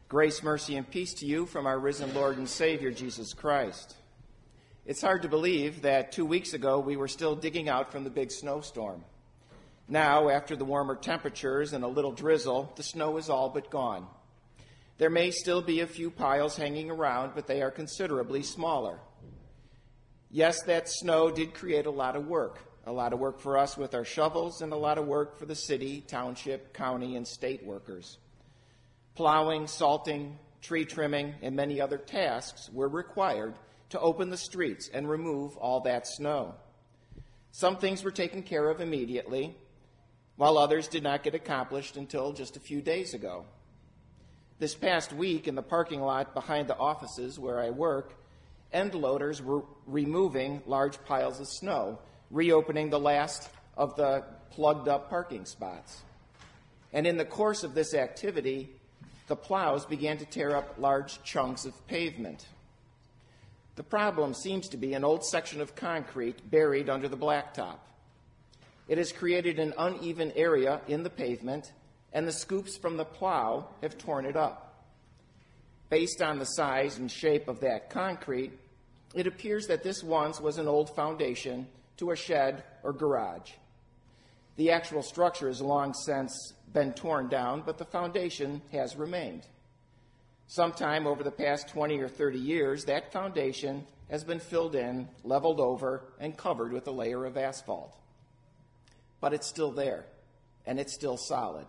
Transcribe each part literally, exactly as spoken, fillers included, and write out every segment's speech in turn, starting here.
Grace, mercy, and peace to you from our risen Lord and Savior, Jesus Christ. It's hard to believe that two weeks ago we were still digging out from the big snowstorm. Now, after the warmer temperatures and a little drizzle, the snow is all but gone. There may still be a few piles hanging around, but they are considerably smaller. Yes, that snow did create a lot of work, a lot of work for us with our shovels and a lot of work for the city, township, county, and state workers. Plowing, salting, tree trimming, and many other tasks were required to open the streets and remove all that snow. Some things were taken care of immediately, while others did not get accomplished until just a few days ago. This past week, in the parking lot behind the offices where I work, end loaders were removing large piles of snow, reopening the last of the plugged-up parking spots. And in the course of this activity, the plows began to tear up large chunks of pavement. The problem seems to be an old section of concrete buried under the blacktop. It has created an uneven area in the pavement, and the scoops from the plow have torn it up. Based on the size and shape of that concrete, it appears that this once was an old foundation to a shed or garage. The actual structure has long since been torn down, but the foundation has remained. Sometime over the past twenty or thirty years, that foundation has been filled in, leveled over, and covered with a layer of asphalt. But it's still there, and it's still solid.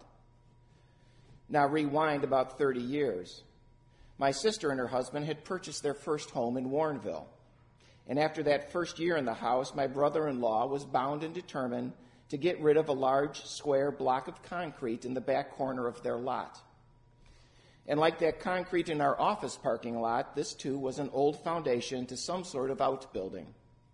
Now rewind about thirty years. My sister and her husband had purchased their first home in Warrenville. And after that first year in the house, my brother-in-law was bound and determined to get rid of a large square block of concrete in the back corner of their lot. And like that concrete in our office parking lot, this too was an old foundation to some sort of outbuilding.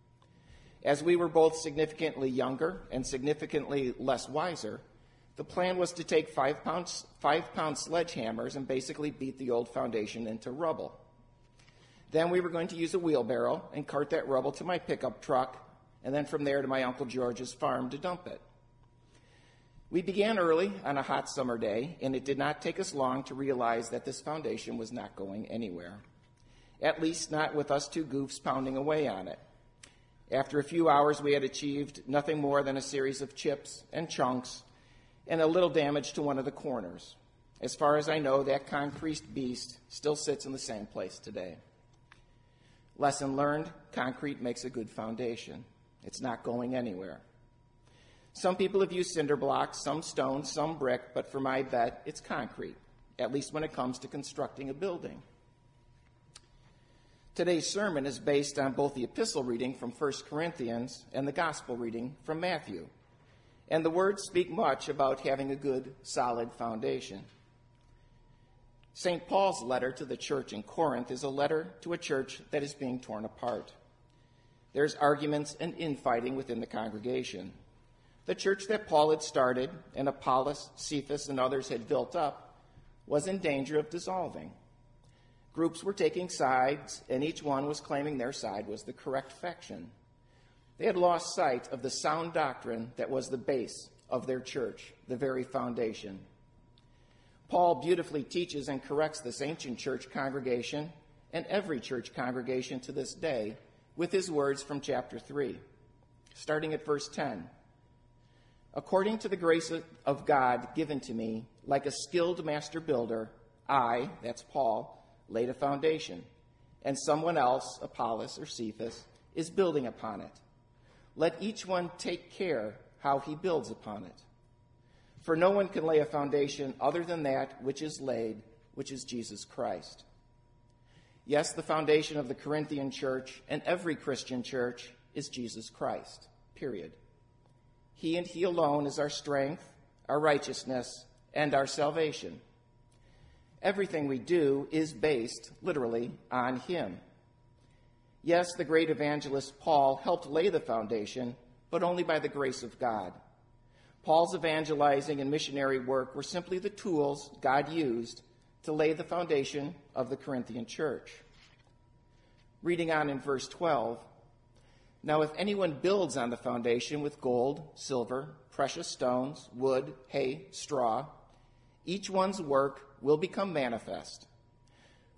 As we were both significantly younger and significantly less wiser, the plan was to take five pounds, five pound sledgehammers and basically beat the old foundation into rubble. Then we were going to use a wheelbarrow and cart that rubble to my pickup truck, and then from there to my Uncle George's farm to dump it. We began early on a hot summer day, and it did not take us long to realize that this foundation was not going anywhere, at least not with us two goofs pounding away on it. After a few hours, we had achieved nothing more than a series of chips and chunks and a little damage to one of the corners. As far as I know, that concrete beast still sits in the same place today. Lesson learned, concrete makes a good foundation. It's not going anywhere. Some people have used cinder blocks, some stone, some brick, but for my bet, it's concrete, at least when it comes to constructing a building. Today's sermon is based on both the epistle reading from First Corinthians and the gospel reading from Matthew. And the words speak much about having a good, solid foundation. Saint Paul's letter to the church in Corinth is a letter to a church that is being torn apart. There's arguments and infighting within the congregation. The church that Paul had started and Apollos, Cephas, and others had built up was in danger of dissolving. Groups were taking sides, and each one was claiming their side was the correct faction. They had lost sight of the sound doctrine that was the base of their church, the very foundation. Paul beautifully teaches and corrects this ancient church congregation and every church congregation to this day with his words from chapter three, starting at verse ten. According to the grace of God given to me, like a skilled master builder, I, that's Paul, laid a foundation, and someone else, Apollos or Cephas, is building upon it. Let each one take care how he builds upon it. For no one can lay a foundation other than that which is laid, which is Jesus Christ. Yes, the foundation of the Corinthian church and every Christian church is Jesus Christ, period. He and he alone is our strength, our righteousness, and our salvation. Everything we do is based, literally, on him. Yes, the great evangelist Paul helped lay the foundation, but only by the grace of God. Paul's evangelizing and missionary work were simply the tools God used to lay the foundation of the Corinthian church. Reading on in verse twelve, now if anyone builds on the foundation with gold, silver, precious stones, wood, hay, straw, each one's work will become manifest,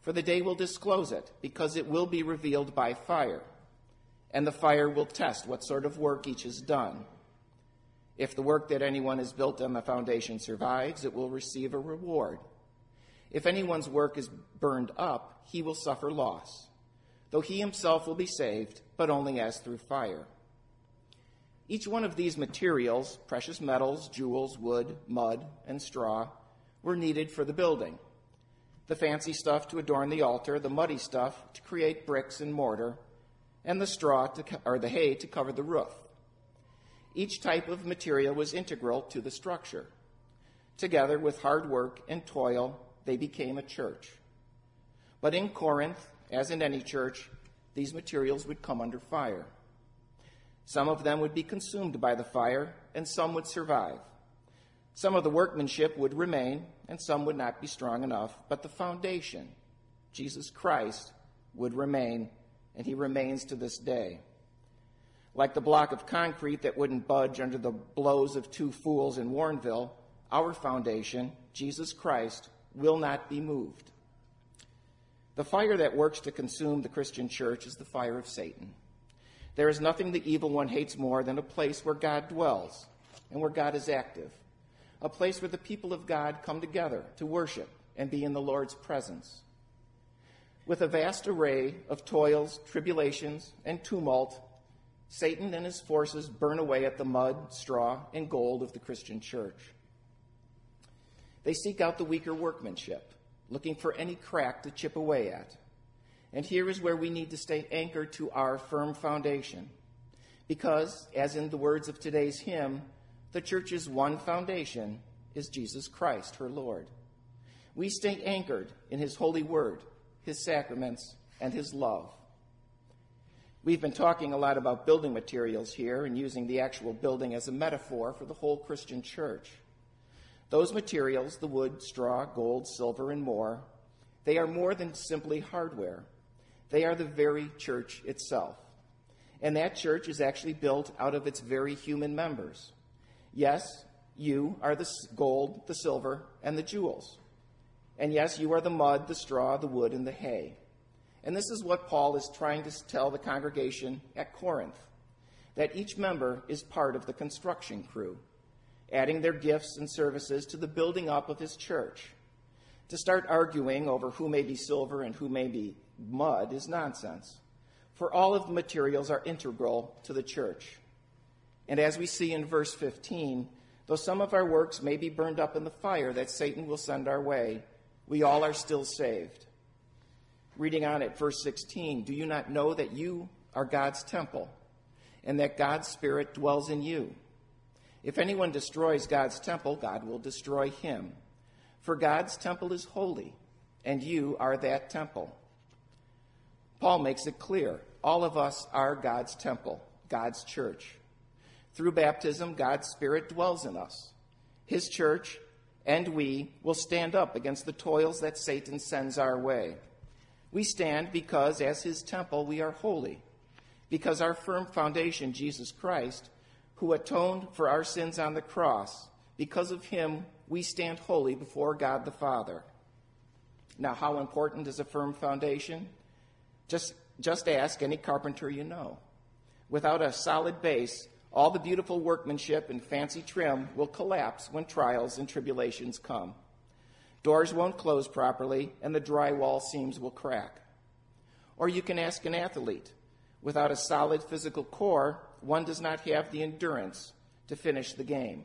For the day will disclose it, because it will be revealed by fire, and the fire will test what sort of work each has done. If the work that anyone has built on the foundation survives, it will receive a reward. If anyone's work is burned up, he will suffer loss, though he himself will be saved, but only as through fire. Each one of these materials, precious metals, jewels, wood, mud, and straw, were needed for the building. The fancy stuff to adorn the altar, the muddy stuff to create bricks and mortar, and the straw to co- or the hay to cover the roof. Each type of material was integral to the structure. Together with hard work and toil, they became a church. But in Corinth, as in any church, these materials would come under fire. Some of them would be consumed by the fire, and some would survive. Some of the workmanship would remain, and some would not be strong enough, but the foundation, Jesus Christ, would remain, and he remains to this day. Like the block of concrete that wouldn't budge under the blows of two fools in Warrenville, our foundation, Jesus Christ, will not be moved. The fire that works to consume the Christian church is the fire of Satan. There is nothing the evil one hates more than a place where God dwells and where God is active, a place where the people of God come together to worship and be in the Lord's presence. With a vast array of toils, tribulations, and tumult, Satan and his forces burn away at the mud, straw, and gold of the Christian church. They seek out the weaker workmanship, looking for any crack to chip away at. And here is where we need to stay anchored to our firm foundation. Because, as in the words of today's hymn, the church's one foundation is Jesus Christ, her Lord. We stay anchored in his holy word, his sacraments, and his love. We've been talking a lot about building materials here and using the actual building as a metaphor for the whole Christian church. Those materials, the wood, straw, gold, silver, and more, they are more than simply hardware. They are the very church itself. And that church is actually built out of its very human members. Yes, you are the gold, the silver, and the jewels. And yes, you are the mud, the straw, the wood, and the hay. And this is what Paul is trying to tell the congregation at Corinth, that each member is part of the construction crew, adding their gifts and services to the building up of his church. To start arguing over who may be silver and who may be mud is nonsense, for all of the materials are integral to the church. And as we see in verse fifteen, though some of our works may be burned up in the fire that Satan will send our way, we all are still saved. Reading on at verse sixteen, do you not know that you are God's temple, and that God's Spirit dwells in you? If anyone destroys God's temple, God will destroy him. For God's temple is holy, and you are that temple. Paul makes it clear, all of us are God's temple, God's church. Through baptism, God's Spirit dwells in us. His church and we will stand up against the toils that Satan sends our way. We stand because, as his temple, we are holy, because our firm foundation, Jesus Christ, who atoned for our sins on the cross, because of him, we stand holy before God the Father. Now, how important is a firm foundation? Just, just ask any carpenter you know. Without a solid base, all the beautiful workmanship and fancy trim will collapse when trials and tribulations come. Doors won't close properly, and the drywall seams will crack. Or you can ask an athlete. Without a solid physical core, one does not have the endurance to finish the game.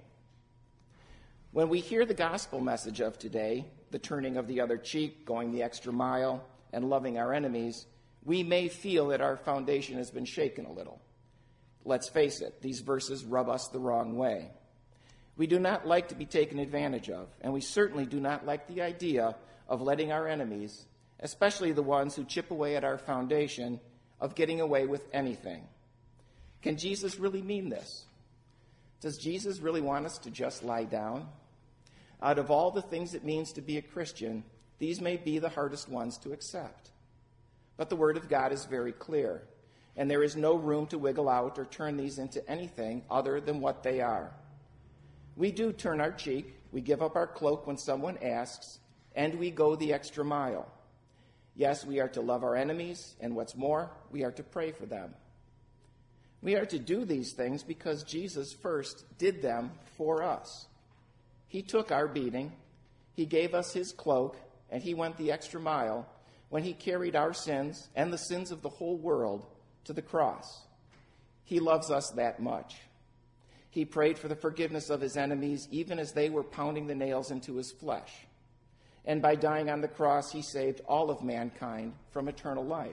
When we hear the gospel message of today, the turning of the other cheek, going the extra mile, and loving our enemies, we may feel that our foundation has been shaken a little. Let's face it, these verses rub us the wrong way. We do not like to be taken advantage of, and we certainly do not like the idea of letting our enemies, especially the ones who chip away at our foundation, of getting away with anything. Can Jesus really mean this? Does Jesus really want us to just lie down? Out of all the things it means to be a Christian, these may be the hardest ones to accept. But the Word of God is very clear, and there is no room to wiggle out or turn these into anything other than what they are. We do turn our cheek, we give up our cloak when someone asks, and we go the extra mile. Yes, we are to love our enemies, and what's more, we are to pray for them. We are to do these things because Jesus first did them for us. He took our beating, he gave us his cloak, and he went the extra mile when he carried our sins and the sins of the whole world to the cross. He loves us that much. He prayed for the forgiveness of his enemies even as they were pounding the nails into his flesh. And by dying on the cross, he saved all of mankind from eternal life.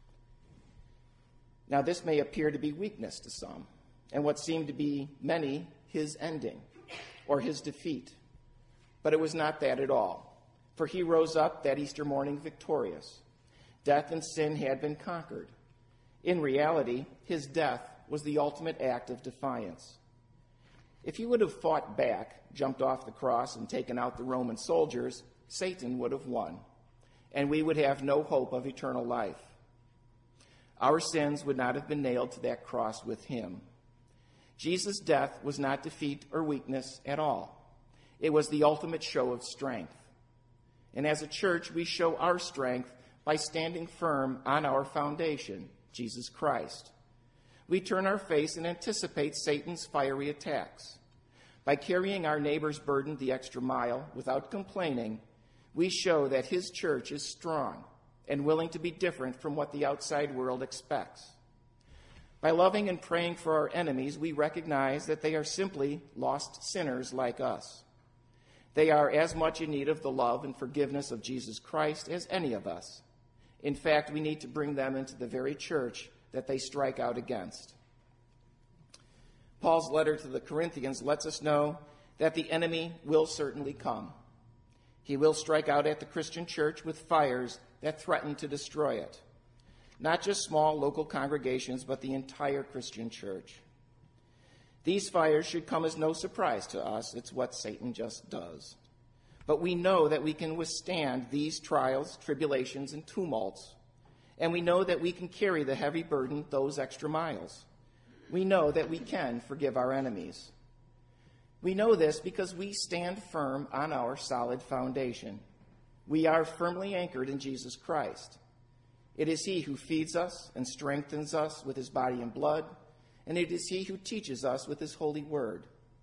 Now, this may appear to be weakness to some, and what seemed to be many, his ending or his defeat. But it was not that at all, for he rose up that Easter morning victorious. Death and sin had been conquered. In reality, his death was the ultimate act of defiance. If he would have fought back, jumped off the cross, and taken out the Roman soldiers, Satan would have won, and we would have no hope of eternal life. Our sins would not have been nailed to that cross with him. Jesus' death was not defeat or weakness at all. It was the ultimate show of strength. And as a church, we show our strength by standing firm on our foundation, Jesus Christ. We turn our face and anticipate Satan's fiery attacks. By carrying our neighbor's burden the extra mile without complaining, we show that his church is strong and willing to be different from what the outside world expects. By loving and praying for our enemies, we recognize that they are simply lost sinners like us. They are as much in need of the love and forgiveness of Jesus Christ as any of us. In fact, we need to bring them into the very church that they strike out against. Paul's letter to the Corinthians lets us know that the enemy will certainly come. He will strike out at the Christian church with fires that threaten to destroy it. Not just small local congregations, but the entire Christian church. These fires should come as no surprise to us. It's what Satan just does. But we know that we can withstand these trials, tribulations, and tumults. And we know that we can carry the heavy burden those extra miles. We know that we can forgive our enemies. We know this because we stand firm on our solid foundation. We are firmly anchored in Jesus Christ. It is he who feeds us and strengthens us with his body and blood, and it is he who teaches us with his holy word.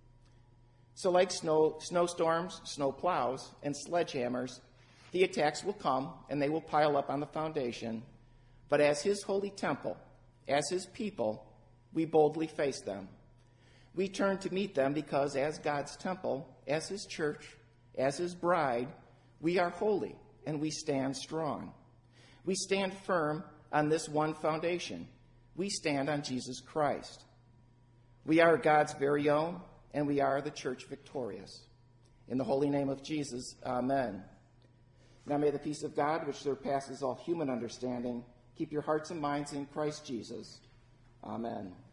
So like snow, snowstorms, snow plows, and sledgehammers, the attacks will come and they will pile up on the foundation. But as his holy temple, as his people, we boldly face them. We turn to meet them because as God's temple, as his church, as his bride, we are holy and we stand strong. We stand firm on this one foundation. We stand on Jesus Christ. We are God's very own, and we are the church victorious. In the holy name of Jesus, amen. Now may the peace of God, which surpasses all human understanding, keep your hearts and minds in Christ Jesus. Amen.